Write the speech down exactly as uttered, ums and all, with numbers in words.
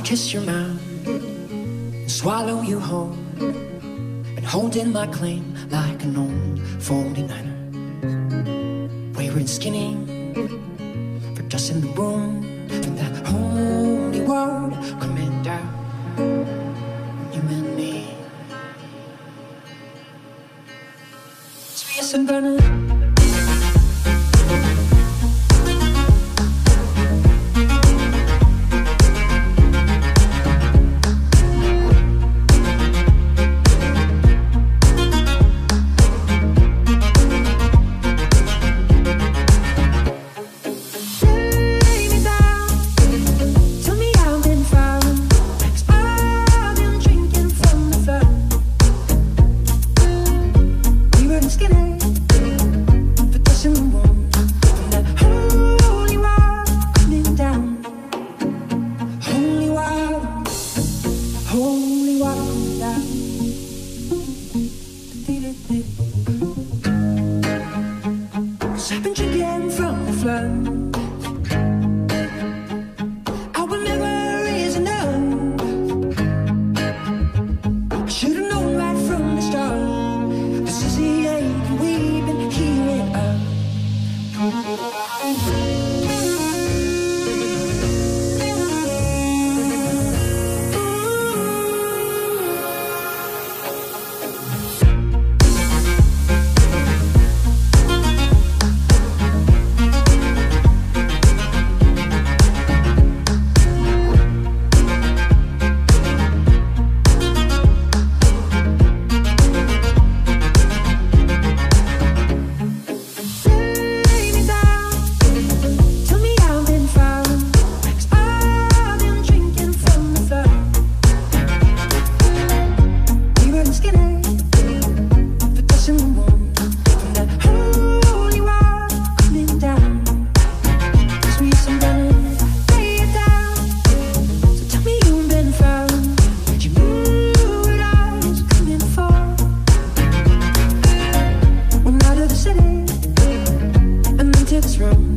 kiss your mouth and swallow you whole. Been holding my claim like an old forty-niner, wayward and skinny, for dust in the room, for that holy word coming down, you and me. Sweet and burning. I've been drinking from the flood. Our memories are numb. I should've known right from the start. This is the end, we've been healing up. Room.